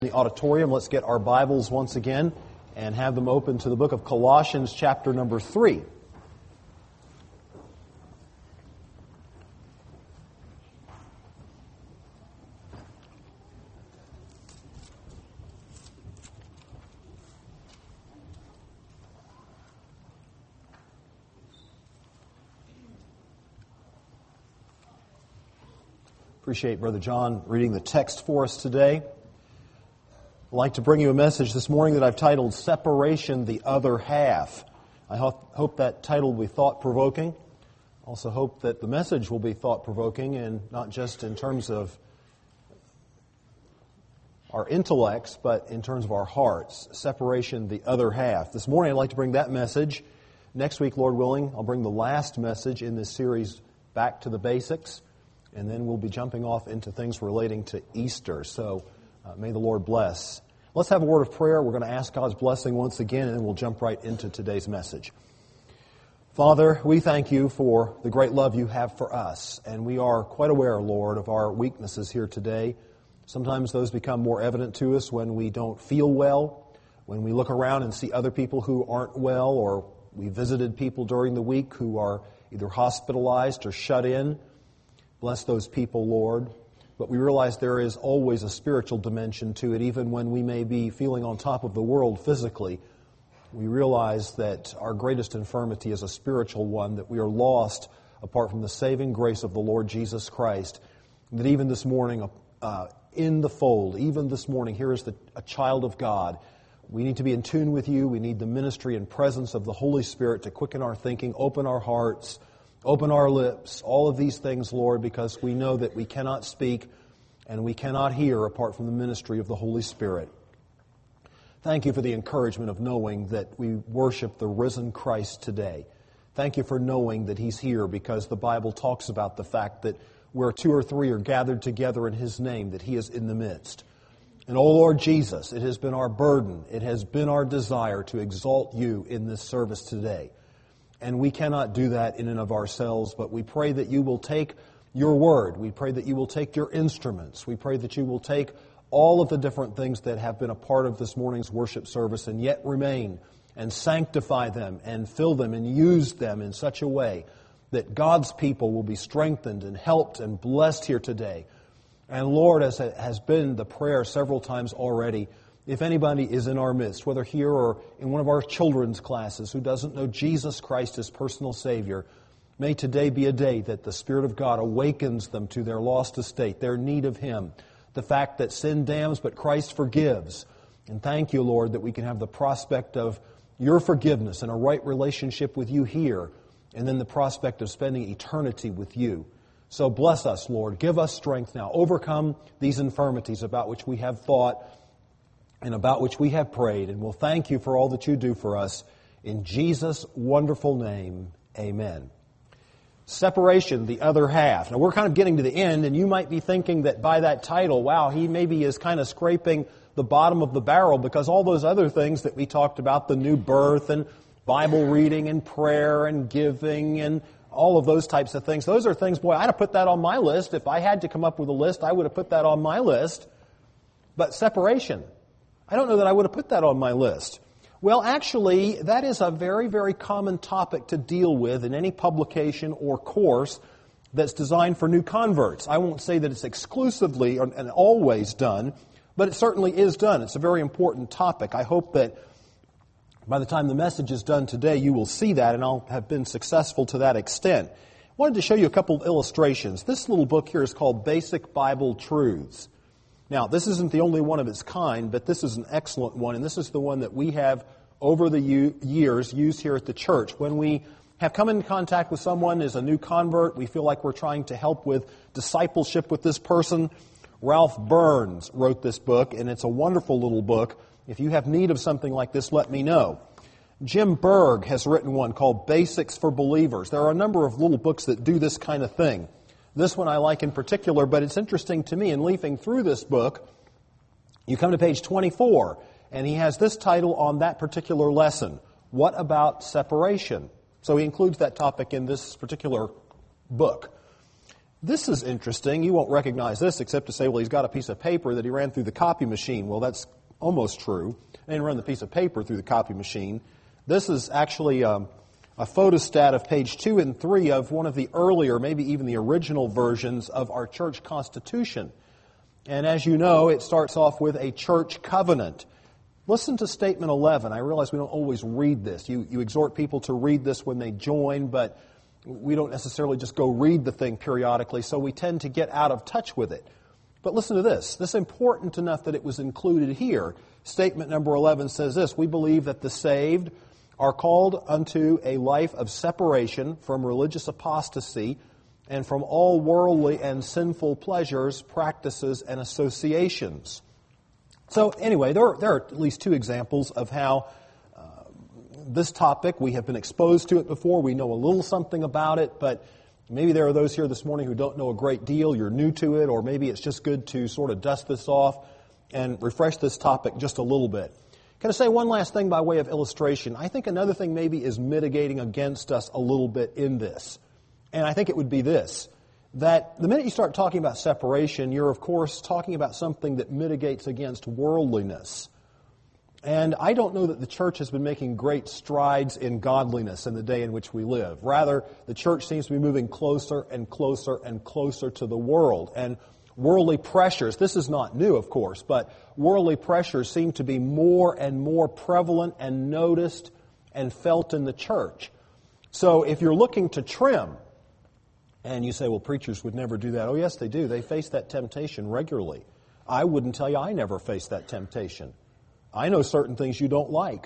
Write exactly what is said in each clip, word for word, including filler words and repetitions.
The auditorium, let's get our Bibles once again and have them open to the book of Colossians, chapter number three. Appreciate Brother John reading the text for us today. I'd like to bring you a message this morning that I've titled, Separation, the Other Half. I hope that title will be thought-provoking. I also hope that the message will be thought-provoking, and not just in terms of our intellects, but in terms of our hearts. Separation, the other half. This morning I'd like to bring that message. Next week, Lord willing, I'll bring the last message in this series, Back to the Basics, and then we'll be jumping off into things relating to Easter. So, Uh, may the Lord bless. Let's have a word of prayer. We're going to ask God's blessing once again, and then we'll jump right into today's message. Father, we thank you for the great love you have for us, and we are quite aware, Lord, of our weaknesses here today. Sometimes those become more evident to us when we don't feel well, when we look around and see other people who aren't well, or we visited people during the week who are either hospitalized or shut in. Bless those people, Lord. But we realize there is always a spiritual dimension to it, even when we may be feeling on top of the world physically. We realize that our greatest infirmity is a spiritual one, that we are lost apart from the saving grace of the Lord Jesus Christ. That even this morning, uh, in the fold, even this morning, here is the, a child of God. We need to be in tune with you. We need the ministry and presence of the Holy Spirit to quicken our thinking, open our hearts, open our lips, all of these things, Lord, because we know that we cannot speak and we cannot hear apart from the ministry of the Holy Spirit. Thank you for the encouragement of knowing that we worship the risen Christ today. Thank you for knowing that He's here, because the Bible talks about the fact that where two or three are gathered together in His name, that He is in the midst. And, oh Lord Jesus, it has been our burden, it has been our desire to exalt you in this service today. And we cannot do that in and of ourselves, but we pray that you will take your word. We pray that you will take your instruments. We pray that you will take all of the different things that have been a part of this morning's worship service and yet remain, and sanctify them and fill them and use them in such a way that God's people will be strengthened and helped and blessed here today. And Lord, as has been the prayer several times already, if anybody is in our midst, whether here or in one of our children's classes, who doesn't know Jesus Christ as personal Savior, may today be a day that the Spirit of God awakens them to their lost estate, their need of Him, the fact that sin damns but Christ forgives. And thank you, Lord, that we can have the prospect of your forgiveness and a right relationship with you here, and then the prospect of spending eternity with you. So bless us, Lord. Give us strength now. Overcome these infirmities about which we have thought and about which we have prayed. And we'll thank you for all that you do for us. In Jesus' wonderful name, amen. Separation, the other half. Now, we're kind of getting to the end, and you might be thinking that by that title, wow, he maybe is kind of scraping the bottom of the barrel, because all those other things that we talked about, the new birth and Bible reading and prayer and giving and all of those types of things, those are things, boy, I'd have put that on my list. If I had to come up with a list, I would have put that on my list. But separation, I don't know that I would have put that on my list. Well, actually, that is a very, very common topic to deal with in any publication or course that's designed for new converts. I won't say that it's exclusively and always done, but it certainly is done. It's a very important topic. I hope that by the time the message is done today, you will see that, and I'll have been successful to that extent. I wanted to show you a couple of illustrations. This little book here is called Basic Bible Truths. Now, this isn't the only one of its kind, but this is an excellent one, and this is the one that we have over the years used here at the church. When we have come in contact with someone as a new convert, we feel like we're trying to help with discipleship with this person. Ralph Burns wrote this book, and it's a wonderful little book. If you have need of something like this, let me know. Jim Berg has written one called Basics for Believers. There are a number of little books that do this kind of thing. This one I like in particular, but it's interesting to me in leafing through this book. You come to page twenty-four, and he has this title on that particular lesson, What About Separation? So he includes that topic in this particular book. This is interesting. You won't recognize this except to say, well, he's got a piece of paper that he ran through the copy machine. Well, that's almost true. He didn't run the piece of paper through the copy machine. This is actually um, a photostat of page two and three of one of the earlier, maybe even the original versions of our church constitution. And as you know, it starts off with a church covenant. Listen to statement eleven. I realize we don't always read this. You, you exhort people to read this when they join, but we don't necessarily just go read the thing periodically, so we tend to get out of touch with it. But listen to this. This is important enough that it was included here. Statement number eleven says this: we believe that the saved are called unto a life of separation from religious apostasy and from all worldly and sinful pleasures, practices, and associations. So anyway, there are, there are at least two examples of how this topic, we have been exposed to it before, we know a little something about it, but maybe there are those here this morning who don't know a great deal, you're new to it, or maybe it's just good to sort of dust this off and refresh this topic just a little bit. Can I say one last thing by way of illustration? I think another thing maybe is mitigating against us a little bit in this, and I think it would be this, that the minute you start talking about separation, you're of course talking about something that mitigates against worldliness. And I don't know that the church has been making great strides in godliness in the day in which we live. Rather, the church seems to be moving closer and closer and closer to the world. And worldly pressures, this is not new, of course, but worldly pressures seem to be more and more prevalent and noticed and felt in the church. So if you're looking to trim, and you say, well, preachers would never do that. Oh, yes, they do. They face that temptation regularly. I wouldn't tell you I never face that temptation. I know certain things you don't like.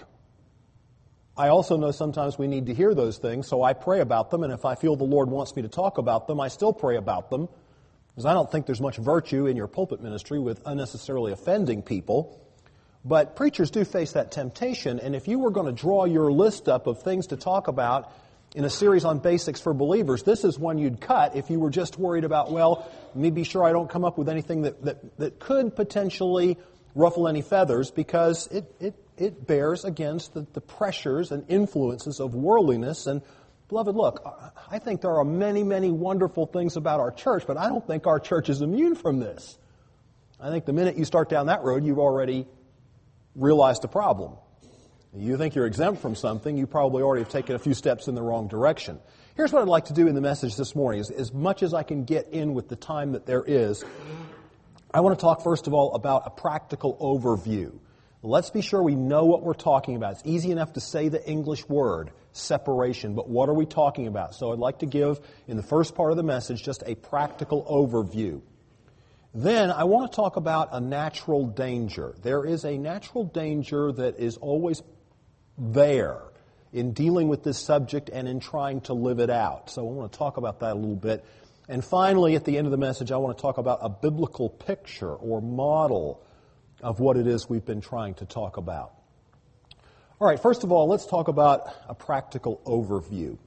I also know sometimes we need to hear those things, so I pray about them, and if I feel the Lord wants me to talk about them, I still pray about them, because I don't think there's much virtue in your pulpit ministry with unnecessarily offending people. But preachers do face that temptation, and if you were going to draw your list up of things to talk about in a series on basics for believers, this is one you'd cut if you were just worried about, well, let me be sure I don't come up with anything that, that, that could potentially ruffle any feathers, because it, it, it bears against the, the pressures and influences of worldliness. And beloved, look, I think there are many, many wonderful things about our church, but I don't think our church is immune from this. I think the minute you start down that road, you've already realized a problem. You think you're exempt from something, you probably already have taken a few steps in the wrong direction. Here's what I'd like to do in the message this morning. Is, as much as I can get in with the time that there is, I want to talk first of all about a practical overview. Let's be sure we know what we're talking about. It's easy enough to say the English word, separation, but what are we talking about? So I'd like to give, in the first part of the message, just a practical overview. Then I want to talk about a natural danger. There is a natural danger that is always there in dealing with this subject and in trying to live it out. So I want to talk about that a little bit. And finally, at the end of the message, I want to talk about a biblical picture or model of what it is we've been trying to talk about. All right, first of all, let's talk about a practical overview.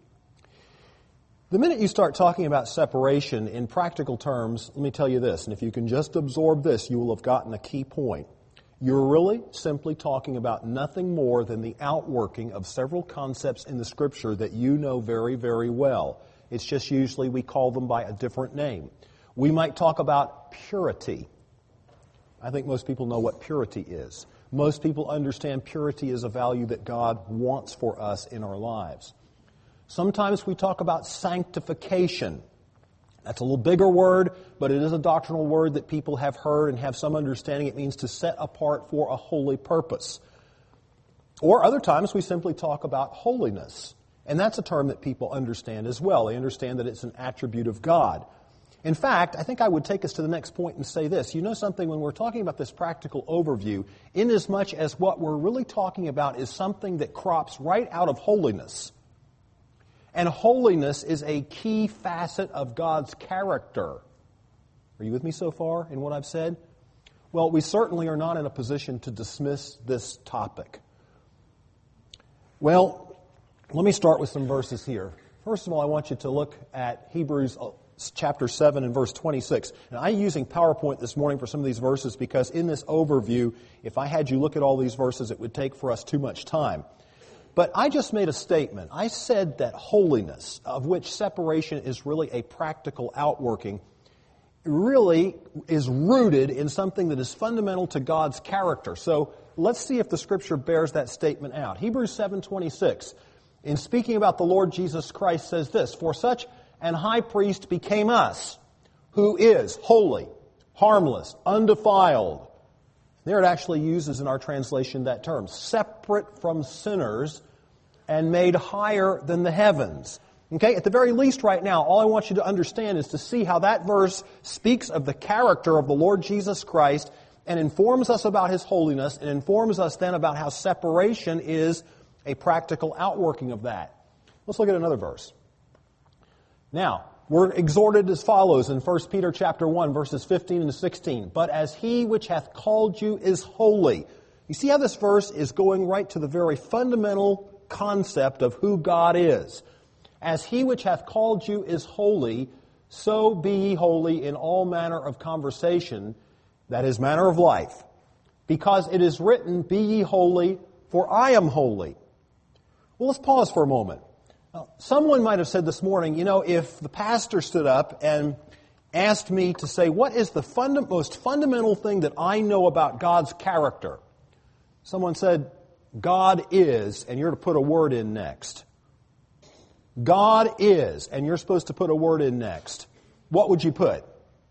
The minute you start talking about separation in practical terms, let me tell you this, and if you can just absorb this, you will have gotten a key point. You're really simply talking about nothing more than the outworking of several concepts in the Scripture that you know very, very well. It's just usually we call them by a different name. We might talk about purity. I think most people know what purity is. Most people understand purity is a value that God wants for us in our lives. Sometimes we talk about sanctification. That's a little bigger word, but it is a doctrinal word that people have heard and have some understanding. It means to set apart for a holy purpose. Or other times we simply talk about holiness. And that's a term that people understand as well. They understand that it's an attribute of God. In fact, I think I would take us to the next point and say this. You know something, when we're talking about this practical overview, inasmuch as what we're really talking about is something that crops right out of holiness. And holiness is a key facet of God's character. Are you with me so far in what I've said? Well, we certainly are not in a position to dismiss this topic. Well, let me start with some verses here. First of all, I want you to look at Hebrews chapter seven and verse twenty-six. And I'm using PowerPoint this morning for some of these verses because in this overview, if I had you look at all these verses, it would take for us too much time. But I just made a statement. I said that holiness, of which separation is really a practical outworking, really is rooted in something that is fundamental to God's character. So let's see if the Scripture bears that statement out. Hebrews seven twenty-six, in speaking about the Lord Jesus Christ, says this, "For such an high priest became us, who is holy, harmless, undefiled." There it actually uses in our translation that term, separate from sinners and made higher than the heavens. Okay, at the very least right now, all I want you to understand is to see how that verse speaks of the character of the Lord Jesus Christ and informs us about His holiness and informs us then about how separation is a practical outworking of that. Let's look at another verse. Now, we're exhorted as follows in First Peter chapter one, verses fifteen and sixteen. "But as He which hath called you is holy." You see how this verse is going right to the very fundamental concept of who God is. "As He which hath called you is holy, so be ye holy in all manner of conversation," that is, manner of life. "Because it is written, Be ye holy, for I am holy." Well, let's pause for a moment. Now, someone might have said this morning, you know, if the pastor stood up and asked me to say, what is the funda- most fundamental thing that I know about God's character? Someone said, God is, and you're to put a word in next. God is, and you're supposed to put a word in next. What would you put?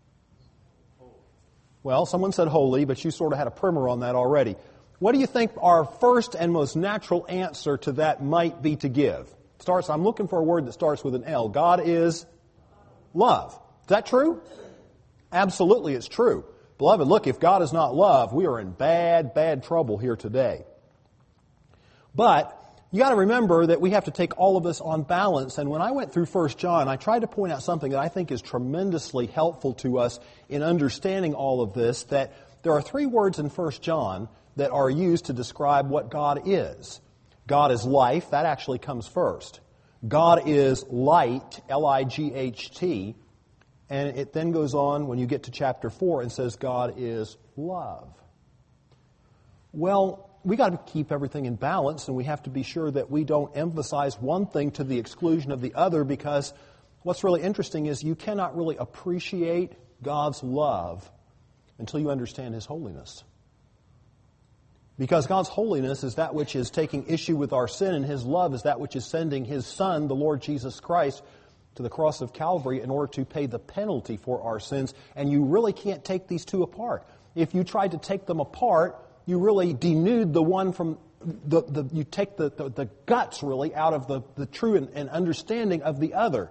Well, someone said holy, but you sort of had a primer on that already. What do you think our first and most natural answer to that might be to give? Starts. I'm looking for a word that starts with an L. God is love. Is that true? Absolutely, it's true. Beloved, look, if God is not love, we are in bad, bad trouble here today. But you got to remember that we have to take all of this on balance. And when I went through First John, I tried to point out something that I think is tremendously helpful to us in understanding all of this, that there are three words in First John that are used to describe what God is. God is life. That actually comes first. God is light, L I G H T. And it then goes on when you get to chapter four and says God is love. Well, we got to keep everything in balance, and we have to be sure that we don't emphasize one thing to the exclusion of the other, because what's really interesting is you cannot really appreciate God's love until you understand His holiness. Because God's holiness is that which is taking issue with our sin, and His love is that which is sending His Son, the Lord Jesus Christ, to the cross of Calvary in order to pay the penalty for our sins. And you really can't take these two apart. If you tried to take them apart, you really denude the one from the, the you take the, the, the guts really out of the, the true and, and understanding of the other.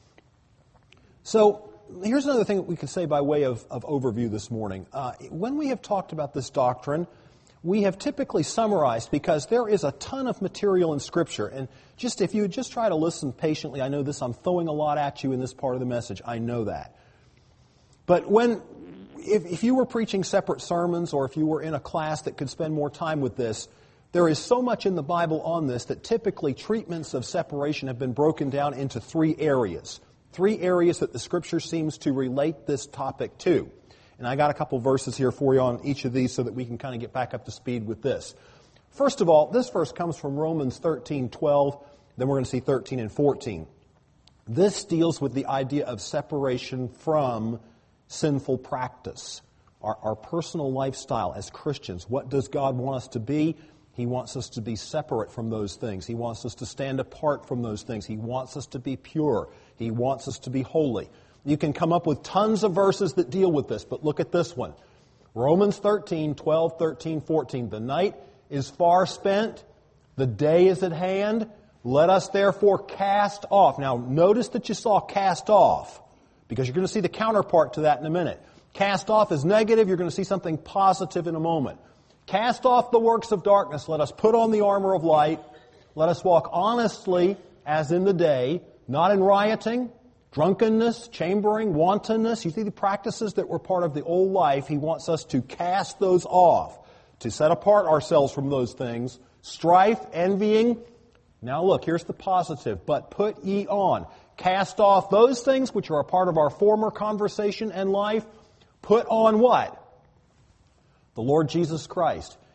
So here's another thing that we could say by way of, of overview this morning. Uh, when we have talked about this doctrine, we have typically summarized, because there is a ton of material in Scripture. And just if you would just try to listen patiently, I know this, I'm throwing a lot at you in this part of the message. I know that. But when, if, if you were preaching separate sermons, or if you were in a class that could spend more time with this, there is so much in the Bible on this that typically treatments of separation have been broken down into three areas. Three areas that the Scripture seems to relate this topic to. And I got a couple verses here for you on each of these so that we can kind of get back up to speed with this. First of all, this verse comes from Romans thirteen twelve. Then we're going to see thirteen and fourteen. This deals with the idea of separation from sinful practice. Our, our personal lifestyle as Christians. What does God want us to be? He wants us to be separate from those things. He wants us to stand apart from those things. He wants us to be pure. He wants us to be holy. You can come up with tons of verses that deal with this, but look at this one. Romans thirteen, twelve, thirteen, fourteen. The night is far spent, the day is at hand. Let us therefore cast off. Now, notice that you saw cast off, because you're going to see the counterpart to that in a minute. Cast off is negative, you're going to see something positive in a moment. Cast off the works of darkness, let us put on the armor of light. Let us walk honestly as in the day, not in rioting, drunkenness, chambering, wantonness. You see the practices that were part of the old life. He wants us to cast those off, to set apart ourselves from those things. Strife, envying. Now look, here's the positive. But put ye on. Cast off those things which are a part of our former conversation and life. Put on what? The Lord Jesus Christ.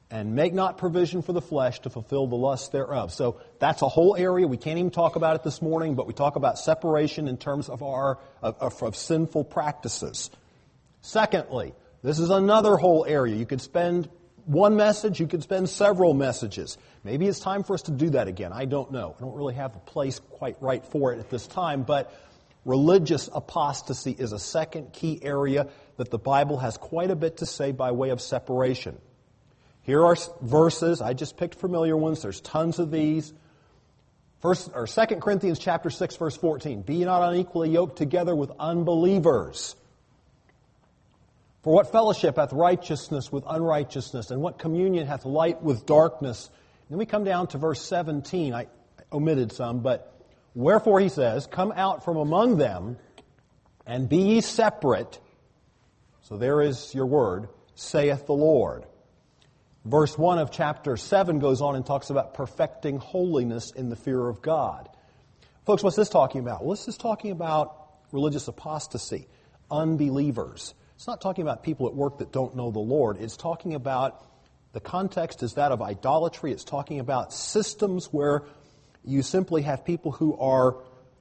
and make not provision for the flesh to fulfill the lust thereof. So that's a whole area. We can't even talk about it this morning, but we talk about separation in terms of our of, of, of sinful practices. Secondly, this is another whole area. You could spend one message, you could spend several messages. Maybe it's time for us to do that again. I don't know. I don't really have a place quite right for it at this time, but religious apostasy is a second key area that the Bible has quite a bit to say by way of separation. Here are verses. I just picked familiar ones. There's tons of these. First or Second Corinthians chapter six, verse fourteen. Be ye not unequally yoked together with unbelievers. For what fellowship hath righteousness with unrighteousness, and what communion hath light with darkness? Then we come down to verse seventeen. I omitted some, but wherefore he says, come out from among them, and be ye separate. So there is your word, saith the Lord. Verse one of chapter seven goes on and talks about perfecting holiness in the fear of God. Folks, what's this talking about? Well, this is talking about religious apostasy, unbelievers. It's not talking about people at work that don't know the Lord. It's talking about, the context is that of idolatry. It's talking about systems where you simply have people who are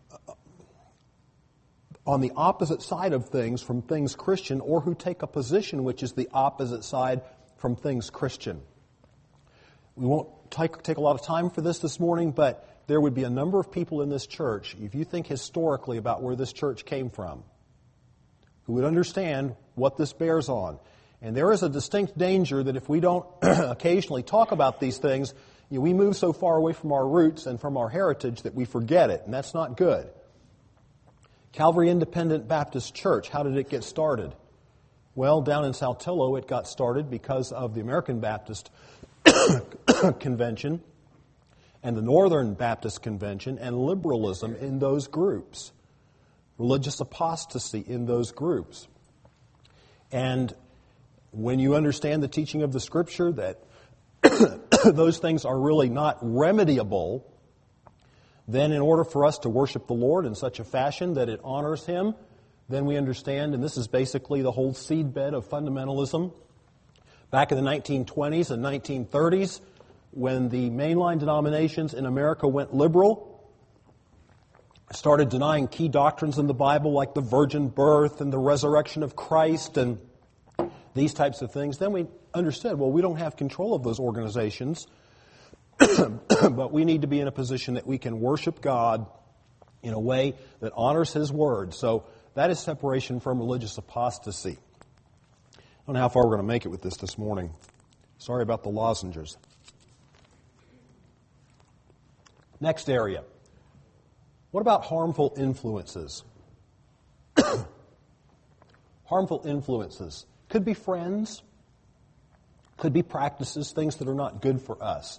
on the opposite side of things from things Christian, or who take a position which is the opposite side from things Christian. We won't take, take a lot of time for this this morning, but there would be a number of people in this church, if you think historically about where this church came from, who would understand what this bears on. And there is a distinct danger that if we don't occasionally talk about these things, you know, we move so far away from our roots and from our heritage that we forget it, and that's not good. Calvary Independent Baptist Church, how did it get started? Well, down in Saltillo, it got started because of the American Baptist Convention and the Northern Baptist Convention and liberalism in those groups, religious apostasy in those groups. And when you understand the teaching of the Scripture that those things are really not remediable, then in order for us to worship the Lord in such a fashion that it honors Him, then we understand, and this is basically the whole seedbed of fundamentalism. Back in the nineteen twenties and nineteen thirties, when the mainline denominations in America went liberal, started denying key doctrines in the Bible like the virgin birth and the resurrection of Christ and these types of things, then we understood, well, we don't have control of those organizations, but we need to be in a position that we can worship God in a way that honors His Word. So that is separation from religious apostasy. I don't know how far we're going to make it with this this morning. Sorry about the lozenges. Next area. What about harmful influences? Harmful influences. Could be friends. Could be practices, things that are not good for us.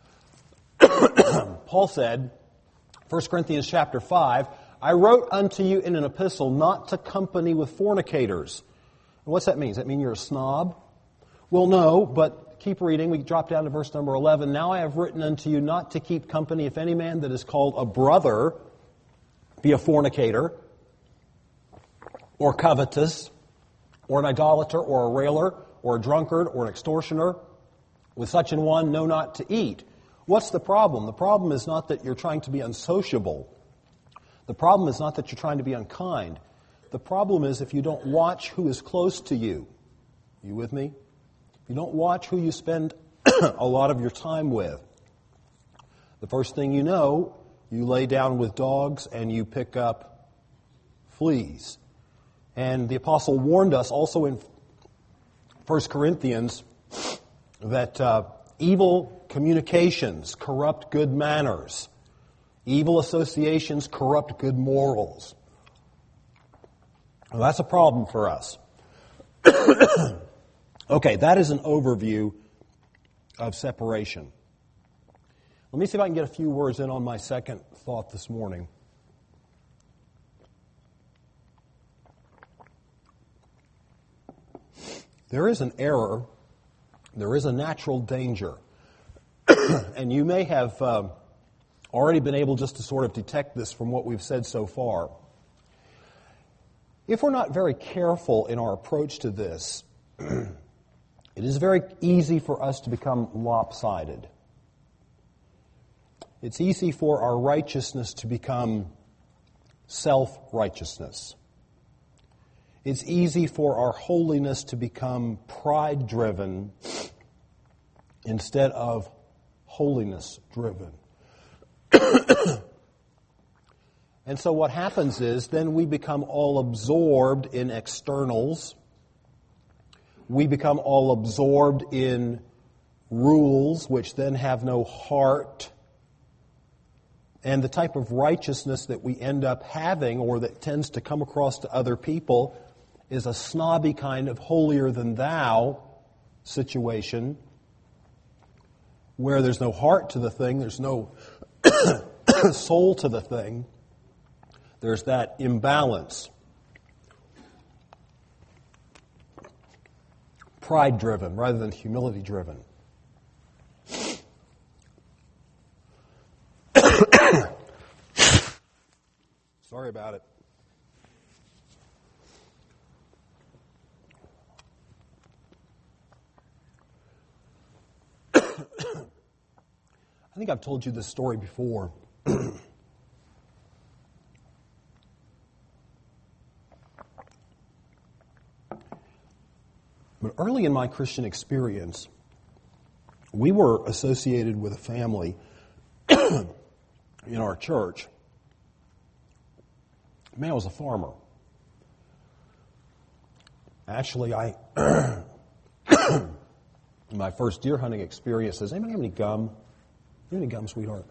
Paul said, First Corinthians chapter five, I wrote unto you in an epistle not to company with fornicators. And what's that mean? Does that mean you're a snob? Well, no, but keep reading. We drop down to verse number eleven. Now I have written unto you not to keep company if any man that is called a brother be a fornicator, or covetous, or an idolater, or a railer, or a drunkard, or an extortioner. With such an one, know not to eat. What's the problem? The problem is not that you're trying to be unsociable. The problem is not that you're trying to be unkind. The problem is if you don't watch who is close to you. You with me? If you don't watch who you spend a lot of your time with. The first thing you know, you lay down with dogs and you pick up fleas. And the apostle warned us also in First Corinthians that uh, evil communications corrupt good manners. Evil associations corrupt good morals. Well, that's a problem for us. Okay, that is an overview of separation. Let me see if I can get a few words in on my second thought this morning. There is an error, there is a natural danger, and you may have uh, already been able just to sort of detect this from what we've said so far. If we're not very careful in our approach to this, It is very easy for us to become lopsided. It's easy for our righteousness to become self-righteousness. It's easy for our holiness to become pride-driven instead of holiness-driven. And so what happens is then we become all absorbed in externals. We become all absorbed in rules which then have no heart. And the type of righteousness that we end up having or that tends to come across to other people is a snobby kind of holier-than-thou situation where there's no heart to the thing, there's no soul to the thing. There's that imbalance. Pride-driven rather than humility-driven. Sorry about it. I think I've told you this story before. But early in my Christian experience, we were associated with a family in our church. The man was a farmer. Actually, I my first deer hunting experience, does anybody have any gum? You have any gum, sweetheart?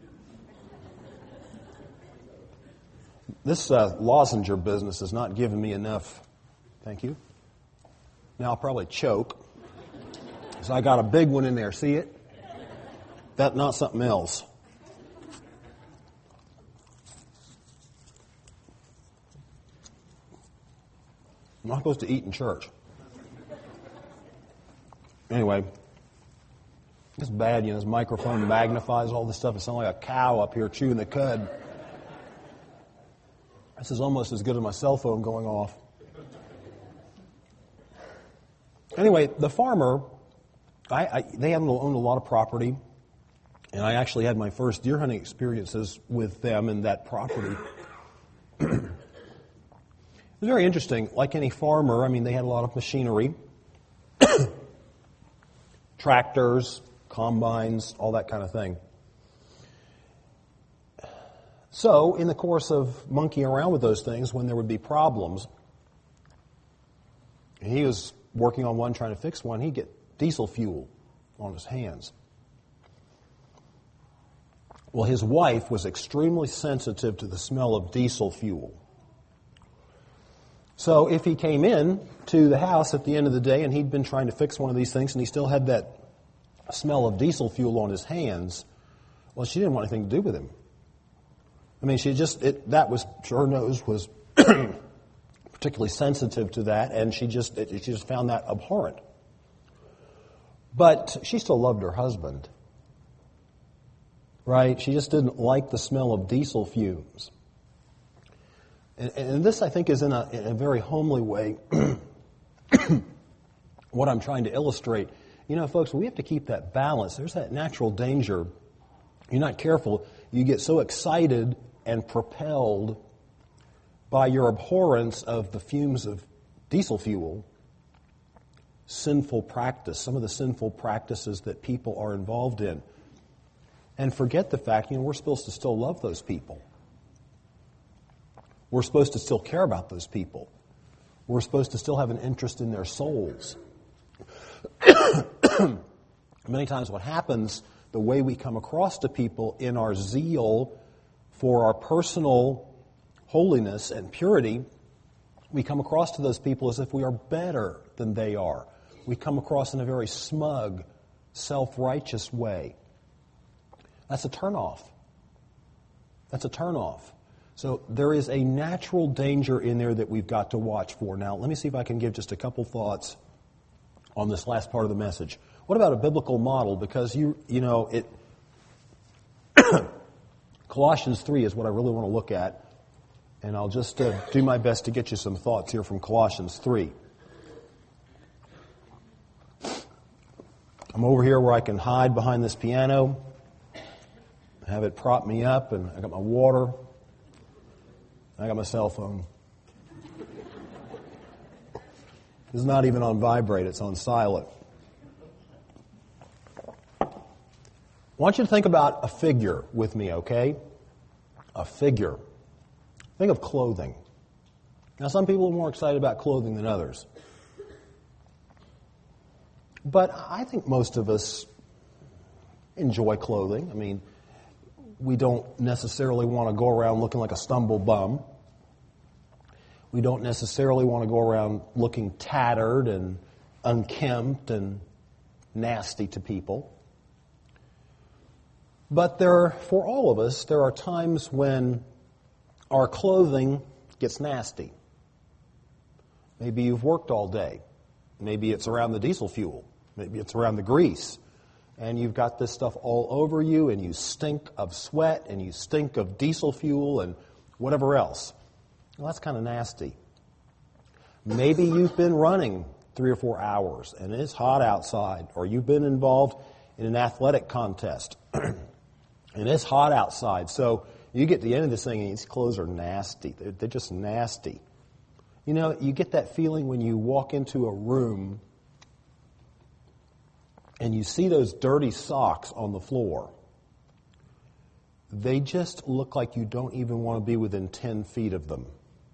This uh, lozenger business has not given me enough. Thank you. Now I'll probably choke. So I got a big one in there. See it? That not something else. I'm not supposed to eat in church. Anyway, it's bad, you know, this microphone magnifies all this stuff. It sounds like a cow up here chewing the cud. This is almost as good as my cell phone going off. Anyway, the farmer, I, I, they owned a lot of property, and I actually had my first deer hunting experiences with them and that property. It was very interesting. Like any farmer, I mean, they had a lot of machinery, tractors, combines, all that kind of thing. So, in the course of monkeying around with those things, when there would be problems, and he was working on one, trying to fix one, he'd get diesel fuel on his hands. Well, his wife was extremely sensitive to the smell of diesel fuel. So if he came in to the house at the end of the day and he'd been trying to fix one of these things and he still had that smell of diesel fuel on his hands, well, she didn't want anything to do with him. I mean, she just, it, that was, her nose was particularly sensitive to that, and she just, it, she just found that abhorrent. But she still loved her husband, right? She just didn't like the smell of diesel fumes. And, and this, I think, is in a, in a very homely way what I'm trying to illustrate. You know, folks, we have to keep that balance. There's that natural danger. You're not careful, you get so excited and propelled by your abhorrence of the fumes of diesel fuel, sinful practice, some of the sinful practices that people are involved in, and forget the fact, you know, we're supposed to still love those people. We're supposed to still care about those people. We're supposed to still have an interest in their souls. Many times what happens, the way we come across to people in our zeal for our personal holiness and purity, we come across to those people as if we are better than they are. We come across in a very smug, self-righteous way. That's a turnoff. That's a turnoff. So there is a natural danger in there that we've got to watch for. Now, let me see if I can give just a couple thoughts on this last part of the message. What about a biblical model? Because, you you know, it Colossians three is what I really want to look at. And I'll just uh, do my best to get you some thoughts here from Colossians three. I'm over here where I can hide behind this piano, have it prop me up, and I got my water, I got my cell phone. It's not even on vibrate, it's on silent. I want you to think about a figure with me, okay? A figure. Think of clothing. Now, some people are more excited about clothing than others. But I think most of us enjoy clothing. I mean, we don't necessarily want to go around looking like a stumble bum. We don't necessarily want to go around looking tattered and unkempt and nasty to people. But there, for all of us, there are times when our clothing gets nasty. Maybe you've worked all day. Maybe it's around the diesel fuel. Maybe it's around the grease. And you've got this stuff all over you, and you stink of sweat, and you stink of diesel fuel, and whatever else. Well, that's kind of nasty. Maybe you've been running three or four hours, and it's hot outside, or you've been involved in an athletic contest, and it's hot outside. So you get to the end of this thing, and these clothes are nasty. They're, they're just nasty. You know, you get that feeling when you walk into a room and you see those dirty socks on the floor. They just look like you don't even want to be within ten feet of them.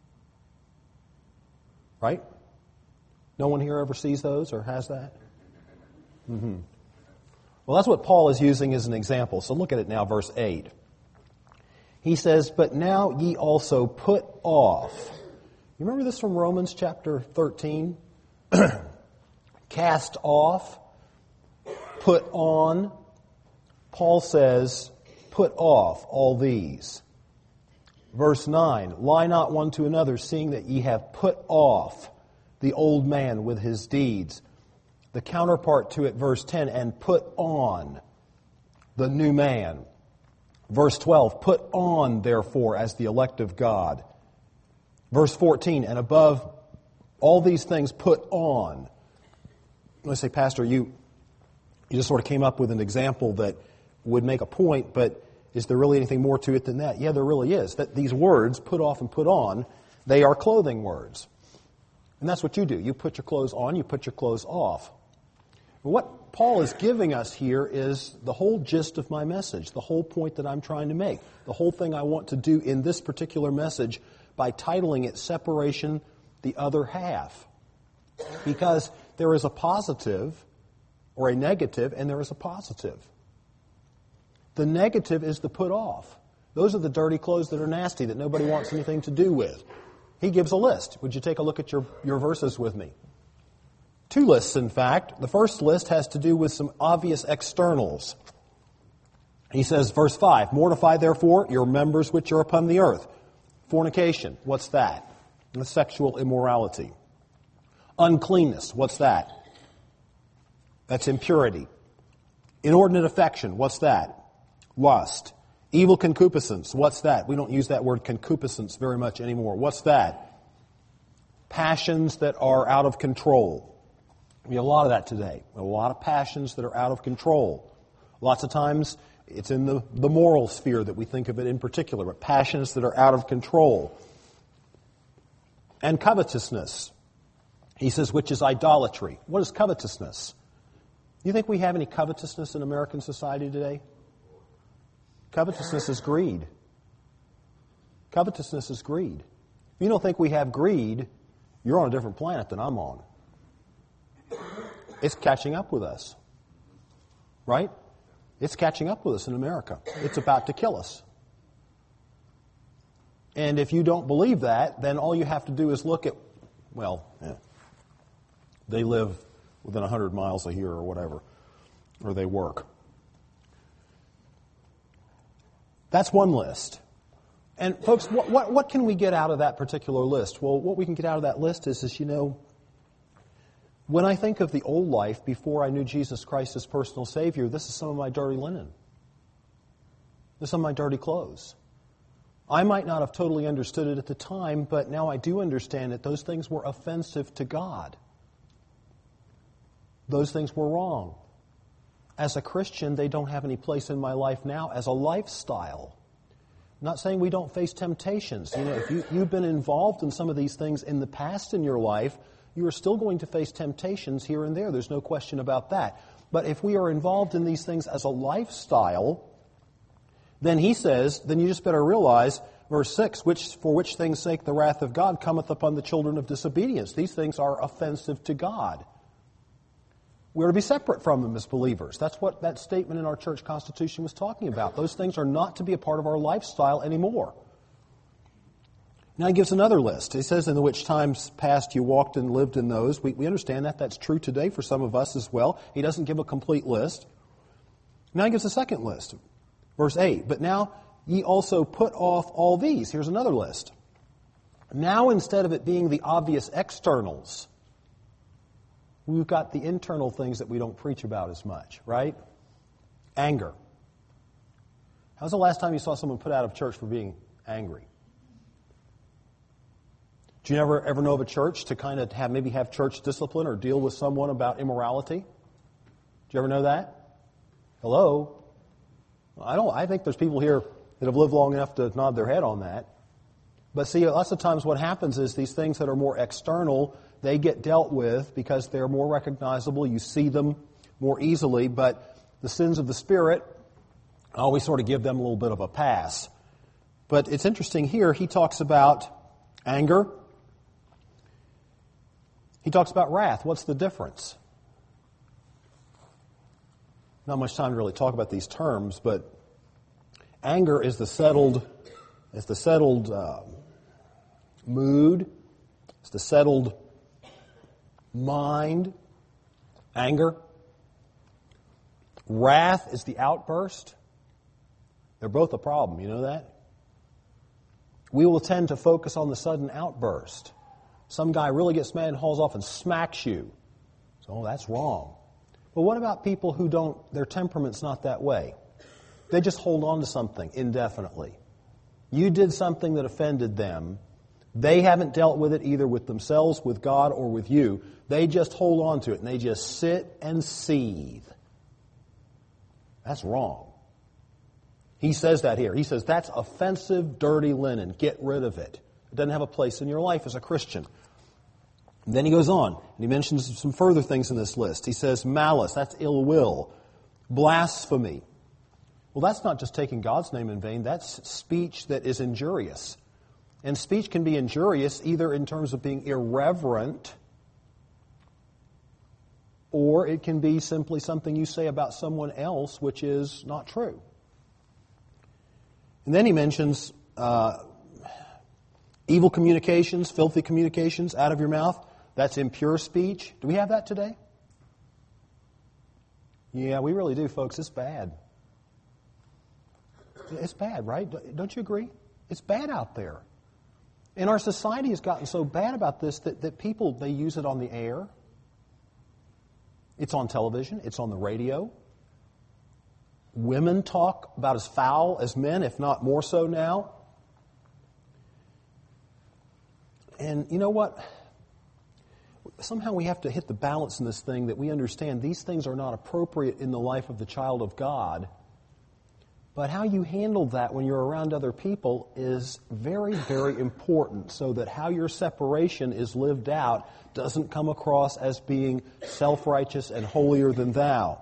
Right? No one here ever sees those or has that? Mm-hmm. Well, that's what Paul is using as an example. So look at it now, verse eight. He says, "But now ye also put off." You remember this from Romans chapter thirteen? Cast off, put on. Paul says, put off all these. Verse nine, "Lie not one to another, seeing that ye have put off the old man with his deeds." The counterpart to it, verse ten, "And put on the new man." Verse twelve, "Put on, therefore, as the elect of God." Verse fourteen, "And above all these things put on." Let's say, Pastor, you, you just sort of came up with an example that would make a point, but is there really anything more to it than that? Yeah, there really is. That these words, put off and put on, they are clothing words. And that's what you do. You put your clothes on, you put your clothes off. What Paul is giving us here is the whole gist of my message, the whole point that I'm trying to make, the whole thing I want to do in this particular message by titling it Separation, the Other Half. Because there is a positive or a negative, and there is a positive. The negative is the put off. Those are the dirty clothes that are nasty, that nobody wants anything to do with. He gives a list. Would you take a look at your, your verses with me? Two lists, in fact. The first list has to do with some obvious externals. He says, verse five, "Mortify therefore your members which are upon the earth." Fornication, what's that? The sexual immorality. Uncleanness, what's that? That's impurity. Inordinate affection, what's that? Lust. Evil concupiscence, what's that? We don't use that word concupiscence very much anymore. What's that? Passions that are out of control. We have a lot of that today. We have a lot of passions that are out of control. Lots of times it's in the, the moral sphere that we think of it in particular, but passions that are out of control. And covetousness. He says, which is idolatry. What is covetousness? You think we have any covetousness in American society today? Covetousness is greed. Covetousness is greed. If you don't think we have greed, you're on a different planet than I'm on. It's catching up with us. Right? It's catching up with us in America. It's about to kill us. And if you don't believe that, then all you have to do is look at, well, yeah, they live within one hundred miles of here or whatever, or they work. That's one list. And folks, what, what, what can we get out of that particular list? Well, what we can get out of that list is, is, you know, when I think of the old life before I knew Jesus Christ as personal Savior, this is some of my dirty linen. This is some of my dirty clothes. I might not have totally understood it at the time, but now I do understand that those things were offensive to God. Those things were wrong. as a Christian, they don't have any place in my life now as a lifestyle. I'm not saying we don't face temptations. You know, if you, you've been involved in some of these things in the past in your life, you are still going to face temptations here and there. There's no question about that. But if we are involved in these things as a lifestyle, then he says, then you just better realize, verse six, which for which things' sake the wrath of God cometh upon the children of disobedience. These things are offensive to God. We're to be separate from them as believers. That's what that statement in our church constitution was talking about. Those things are not to be a part of our lifestyle anymore. Now he gives another list. He says, in the which times past you walked and lived in those. We, we understand that. That's true today for some of us as well. He doesn't give a complete list. Now he gives a second list. Verse eight, but now ye also put off all these. Here's another list. Now instead of it being the obvious externals, we've got the internal things that we don't preach about as much, right? Anger. How's the last time you saw someone put out of church for being angry? Do you ever ever know of a church to kind of have maybe have church discipline or deal with someone about immorality? Do you ever know that? Hello? I don't. I think there's people here that have lived long enough to nod their head on that. But see, lots of times what happens is these things that are more external, they get dealt with because they're more recognizable. You see them more easily. But the sins of the Spirit, I always sort of give them a little bit of a pass. But it's interesting here, he talks about anger. He talks about wrath. What's the difference? Not much time to really talk about these terms, but anger is the settled, is the settled uh, mood. It's the settled mind. Anger. Wrath is the outburst. They're both a problem. You know that? We will tend to focus on the sudden outburst. Some guy really gets mad and hauls off and smacks you. So, oh, that's wrong. But what about people who don't, their temperament's not that way? They just hold on to something indefinitely. You did something that offended them. They haven't dealt with it either with themselves, with God, or with you. They just hold on to it and they just sit and seethe. That's wrong. He says that here. He says that's offensive, dirty linen. Get rid of it. It doesn't have a place in your life as a Christian. And then he goes on, and he mentions some further things in this list. He says malice, that's ill will. Blasphemy. Well, that's not just taking God's name in vain. That's speech that is injurious. And speech can be injurious either in terms of being irreverent, or it can be simply something you say about someone else which is not true. And then he mentions uh, evil communications, filthy communications out of your mouth. That's impure speech. Do we have that today? Yeah, we really do, folks. It's bad. It's bad, right? Don't you agree? It's bad out there. And our society has gotten so bad about this that, that people, they use it on the air. It's on television. It's on the radio. Women talk about as foul as men, if not more so now. And you know what? Somehow we have to hit the balance in this thing that we understand these things are not appropriate in the life of the child of God. But how you handle that when you're around other people is very, very important so that how your separation is lived out doesn't come across as being self-righteous and holier than thou.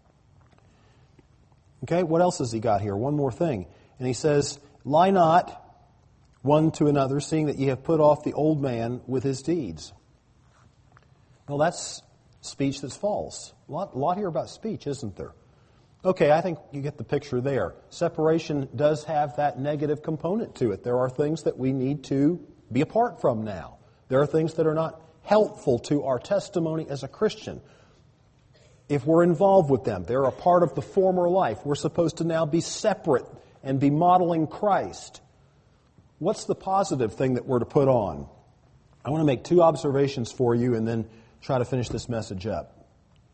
Okay, what else has he got here? One more thing. And he says, lie not one to another, seeing that ye have put off the old man with his deeds. Well, that's speech that's false. A lot, a lot here about speech, isn't there? Okay, I think you get the picture there. Separation does have that negative component to it. There are things that we need to be apart from now. There are things that are not helpful to our testimony as a Christian. If we're involved with them, they're a part of the former life. We're supposed to now be separate and be modeling Christ. What's the positive thing that we're to put on? I want to make two observations for you and then try to finish this message up.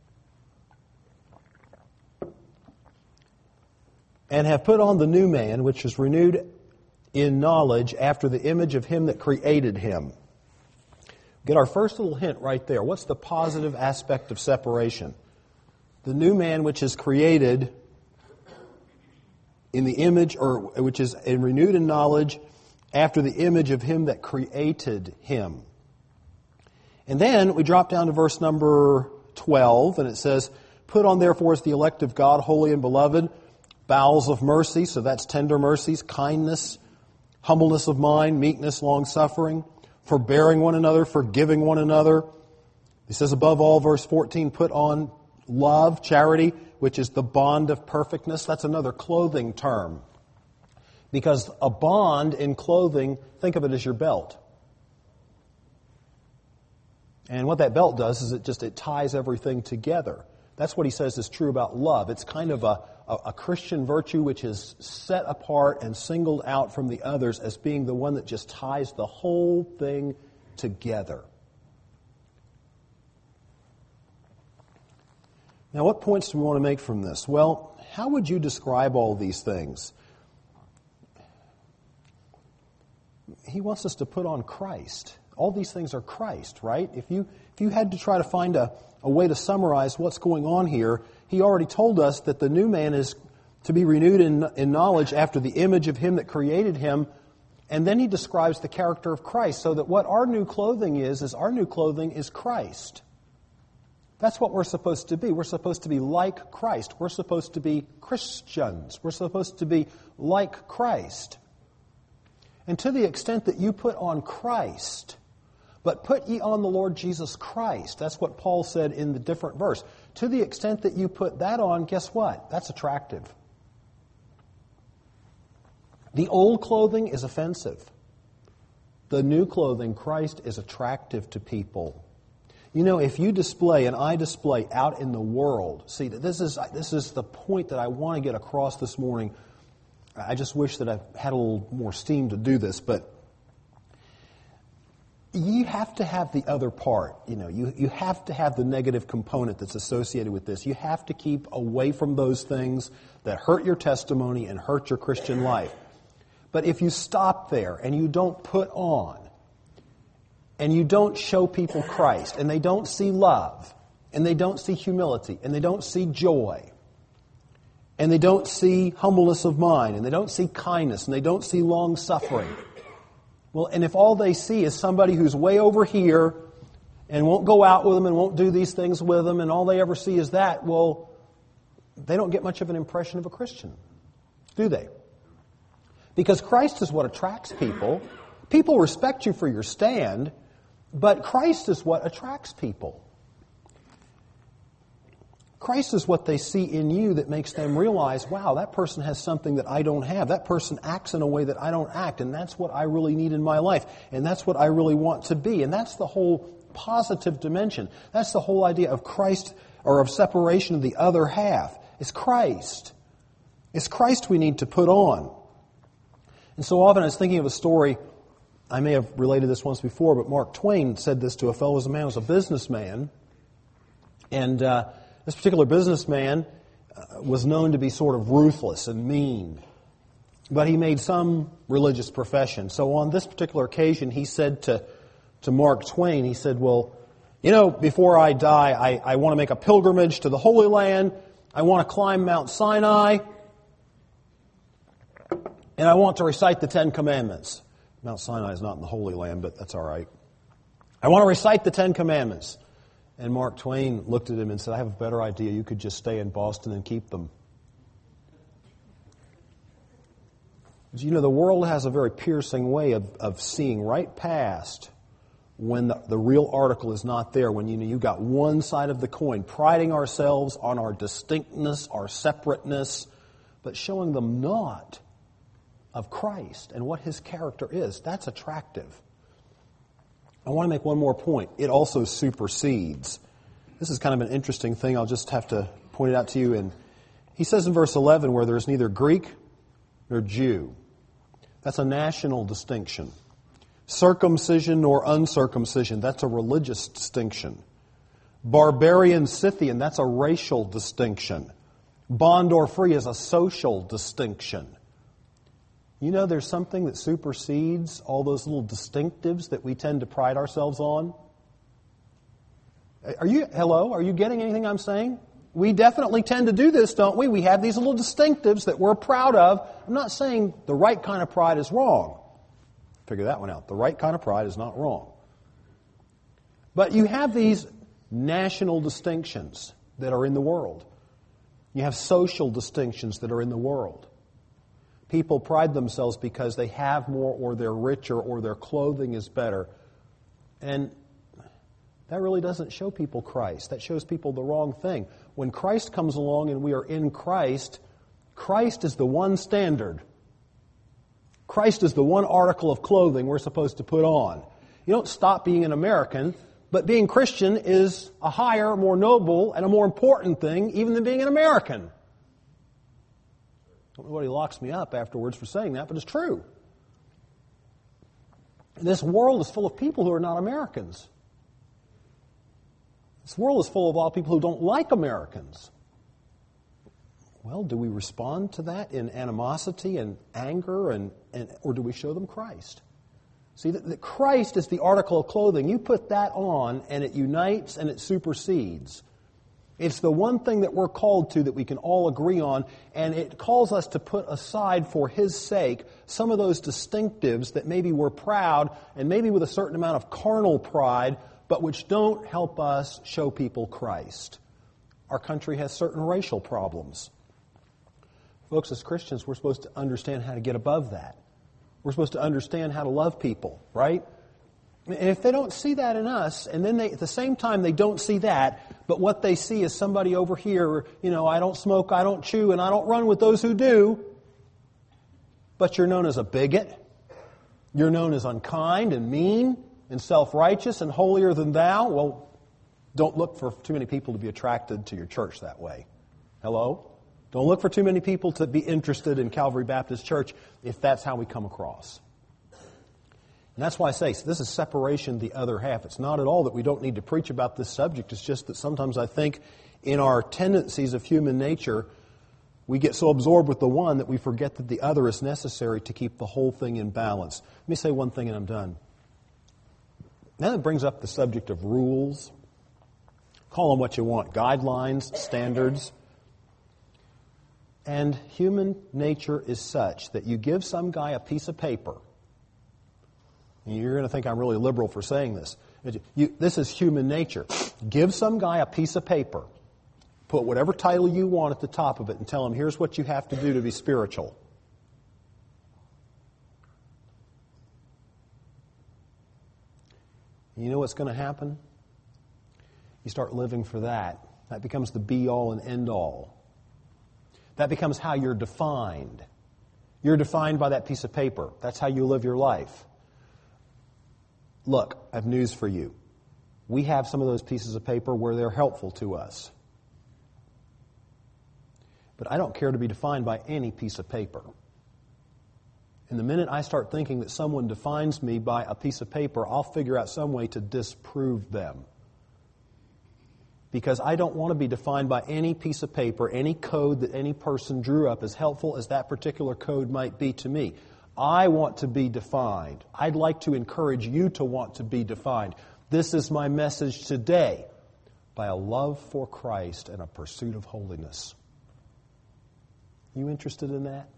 And have put on the new man, which is renewed in knowledge after the image of him that created him. Get our first little hint right there. What's the positive aspect of separation? the new man which is created in the image, or which is renewed in knowledge after the image of him that created him. And then we drop down to verse number twelve, and it says, put on therefore as the elect of God, holy and beloved, bowels of mercy, so that's tender mercies, kindness, humbleness of mind, meekness, long-suffering, forbearing one another, forgiving one another. He says above all, verse fourteen, put on love, charity, which is the bond of perfectness. That's another clothing term. Because a bond in clothing, think of it as your belt. And what that belt does is it just it ties everything together. That's what he says is true about love. It's kind of a, a, a Christian virtue which is set apart and singled out from the others as being the one that just ties the whole thing together. Now, what points do we want to make from this? Well, how would you describe all these things? He wants us to put on Christ. All these things are Christ, right? If you if you had to try to find a, a way to summarize what's going on here, he already told us that the new man is to be renewed in, in knowledge after the image of him that created him. And then he describes the character of Christ, so that what our new clothing is, is our new clothing is Christ. That's what we're supposed to be. We're supposed to be like Christ. We're supposed to be Christians. We're supposed to be like Christ. And to the extent that you put on Christ, but put ye on the Lord Jesus Christ, that's what Paul said in the different verse. To the extent that you put that on, guess what? That's attractive. The old clothing is offensive. The new clothing, Christ, is attractive to people. You know, if you display, and I display out in the world, see, this is this is the point that I want to get across this morning. I just wish that I had a little more steam to do this, but you have to have the other part. You know, you, you have to have the negative component that's associated with this. You have to keep away from those things that hurt your testimony and hurt your Christian life. But if you stop there and you don't put on, and you don't show people Christ, and they don't see love, and they don't see humility, and they don't see joy, and they don't see humbleness of mind, and they don't see kindness, and they don't see long-suffering. Well, and if all they see is somebody who's way over here and won't go out with them and won't do these things with them, and all they ever see is that, well, they don't get much of an impression of a Christian, do they? Because Christ is what attracts people. People respect you for your stand, but Christ is what attracts people. Christ is what they see in you that makes them realize, wow, that person has something that I don't have. That person acts in a way that I don't act, and that's what I really need in my life, and that's what I really want to be. And that's the whole positive dimension. That's the whole idea of Christ, or of separation of the other half. It's Christ. It's Christ we need to put on. And so often I was thinking of a story. I may have related this once before, but Mark Twain said this to a fellow, a man who was a businessman. And uh, this particular businessman uh, was known to be sort of ruthless and mean. But he made some religious profession. So on this particular occasion, he said to, to Mark Twain, he said, well, you know, before I die, I, I want to make a pilgrimage to the Holy Land. I want to climb Mount Sinai. And I want to recite the Ten Commandments. Mount Sinai is not in the Holy Land, but that's all right. I want to recite the Ten Commandments. And Mark Twain looked at him and said, I have a better idea. You could just stay in Boston and keep them. You know, the world has a very piercing way of, of seeing right past when the, the real article is not there, when you know you got one side of the coin, priding ourselves on our distinctness, our separateness, but showing them not of Christ and what His character is. That's attractive. I want to make one more point. It also supersedes. This is kind of an interesting thing. I'll just have to point it out to you. And he says in verse eleven, where there's neither Greek nor Jew. That's a national distinction. Circumcision nor uncircumcision, that's a religious distinction. Barbarian, Scythian, that's a racial distinction. Bond or free is a social distinction. You know, there's something that supersedes all those little distinctives that we tend to pride ourselves on. Are you, hello, are you getting anything I'm saying? we definitely tend to do this, don't we? We have these little distinctives that we're proud of. I'm not saying the right kind of pride is wrong. Figure that one out. The right kind of pride is not wrong. But you have these national distinctions that are in the world. You have social distinctions that are in the world. People pride themselves because they have more, or they're richer, or their clothing is better. And that really doesn't show people Christ. That shows people the wrong thing. When Christ comes along and we are in Christ, Christ is the one standard. Christ is the one article of clothing we're supposed to put on. You don't stop being an American, but being Christian is a higher, more noble, and a more important thing even than being an American. Nobody locks me up afterwards for saying that, but it's true. This world is full of people who are not Americans. This world is full of all people who don't like Americans. Well, do we respond to that in animosity and anger, and, and or do we show them Christ? See, that, that Christ is the article of clothing. You put that on, and it unites and it supersedes. It's the one thing that we're called to that we can all agree on, and it calls us to put aside for His sake some of those distinctives that maybe we're proud and maybe with a certain amount of carnal pride, but which don't help us show people Christ. Our country has certain racial problems. Folks, as Christians, we're supposed to understand how to get above that. We're supposed to understand how to love people, right? And if they don't see that in us, and then they, at the same time they don't see that, but what they see is somebody over here, you know, I don't smoke, I don't chew, and I don't run with those who do, but you're known as a bigot, you're known as unkind and mean and self-righteous and holier than thou, well, don't look for too many people to be attracted to your church that way. Hello? Don't look for too many people to be interested in Calvary Baptist Church if that's how we come across. And that's why I say this is separation the other half. It's not at all that we don't need to preach about this subject. It's just that sometimes I think in our tendencies of human nature, we get so absorbed with the one that we forget that the other is necessary to keep the whole thing in balance. Let me say one thing and I'm done. Then it brings up the subject of rules. Call them what you want. Guidelines, standards. And human nature is such that you give some guy a piece of paper. And you're going to think I'm really liberal for saying this. You, this is human nature. Give some guy a piece of paper. Put whatever title you want at the top of it and tell him, here's what you have to do to be spiritual. You know what's going to happen? You start living for that. That becomes the be-all and end-all. That becomes how you're defined. You're defined by that piece of paper. That's how you live your life. Look, I have news for you. We have some of those pieces of paper where they're helpful to us. But I don't care to be defined by any piece of paper. And the minute I start thinking that someone defines me by a piece of paper, I'll figure out some way to disprove them. Because I don't want to be defined by any piece of paper, any code that any person drew up, as helpful as that particular code might be to me. I want to be defined. I'd like to encourage you to want to be defined. This is my message today, by a love for Christ and a pursuit of holiness. You interested in that?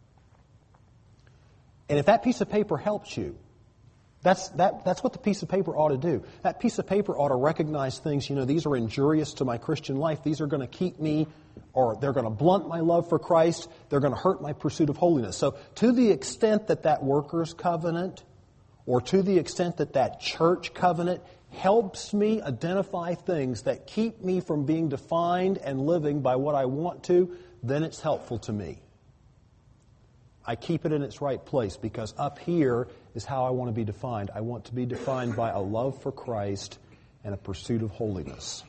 And if that piece of paper helps you, that's that that's what the piece of paper ought to do. That piece of paper ought to recognize things, you know, these are injurious to my Christian life. These are going to keep me, or they're going to blunt my love for Christ. They're going to hurt my pursuit of holiness. So to the extent that that workers' covenant, or to the extent that that church covenant helps me identify things that keep me from being defined and living by what I want to, then it's helpful to me. I keep it in its right place because up here is how I want to be defined. I want to be defined by a love for Christ and a pursuit of holiness.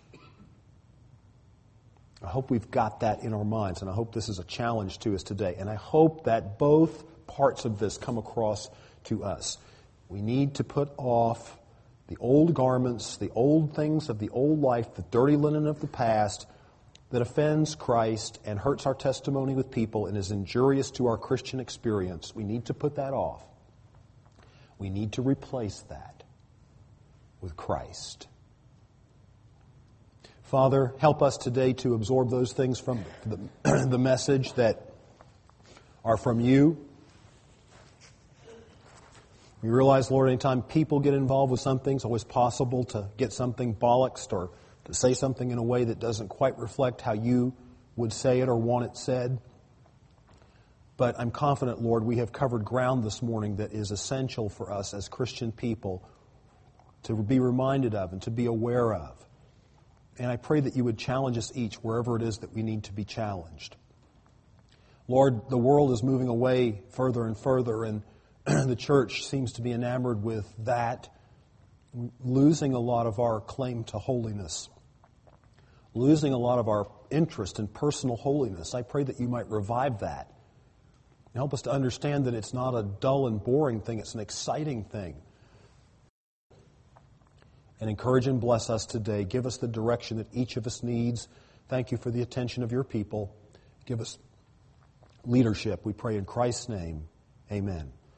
I hope we've got that in our minds, and I hope this is a challenge to us today. And I hope that both parts of this come across to us. We need to put off the old garments, the old things of the old life, the dirty linen of the past, that offends Christ and hurts our testimony with people and is injurious to our Christian experience. We need to put that off. We need to replace that with Christ. Father, help us today to absorb those things from the, the message that are from you. We realize, Lord, anytime people get involved with something, it's always possible to get something bollocksed or to say something in a way that doesn't quite reflect how you would say it or want it said. But I'm confident, Lord, we have covered ground this morning that is essential for us as Christian people to be reminded of and to be aware of. And I pray that you would challenge us each wherever it is that we need to be challenged. Lord, the world is moving away further and further, and the church seems to be enamored with that, losing a lot of our claim to holiness, losing a lot of our interest in personal holiness. I pray that you might revive that. Help us to understand that it's not a dull and boring thing, it's an exciting thing. And encourage and bless us today. Give us the direction that each of us needs. Thank you for the attention of your people. Give us leadership, we pray in Christ's name. Amen.